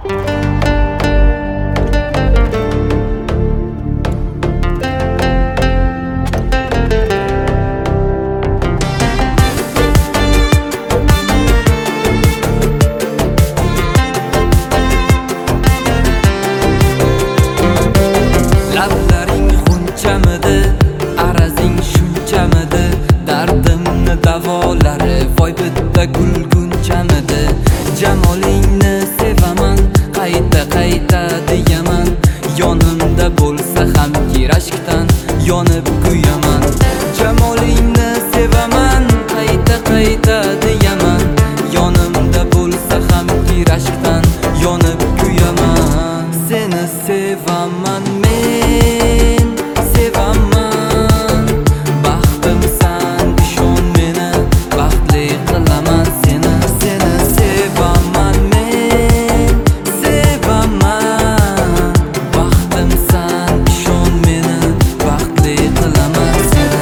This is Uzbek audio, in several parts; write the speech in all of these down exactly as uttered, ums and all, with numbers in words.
Lablaring xunchamidi, arazing shunchamidi, dardimni davolari voy bitta kulgunchamidi. Jamolingni sevaman, qayta qayta deyaman, yonimda bo'lsa ham rashkdan yonib kuyaman. Jamolingni sevaman, qayta qayta deyaman, yonimda bo'lsa ham rashkdan yonib kuyaman. Seni sevaman men, sevaman, baxtimsan, ishon meni, baxtli qilaman seni. Seni sevaman men, sevaman, baxtimsan, ishon meni, baxtli qilaman seni.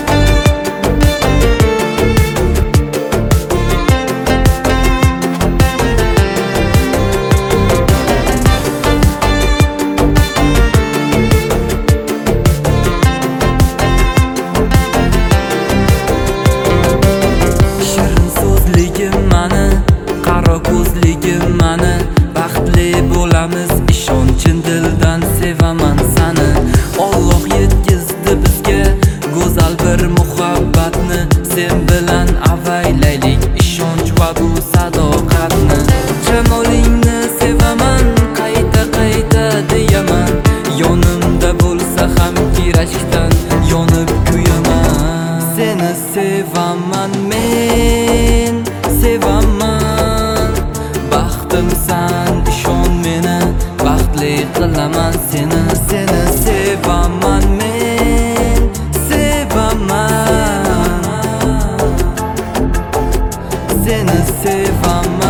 Qaro ko'zligim mani, baxtli bo'lamiz, ishon, chin dildan sevaman sani. Alloh yetkizdi bizga go'zal bir muhabbatni, sen bilan avaylaylik ishonch va bu sadoqatni. Jamolingni sevaman, qayta qayta deyaman, yonimda bo'lsa ham rashkdan yonib kuyaman. Seni sevaman men, sevaman, baxtimsan, ishon meni, baxtli qilaman seni. Seni sevaman men, sevaman, seni sevaman.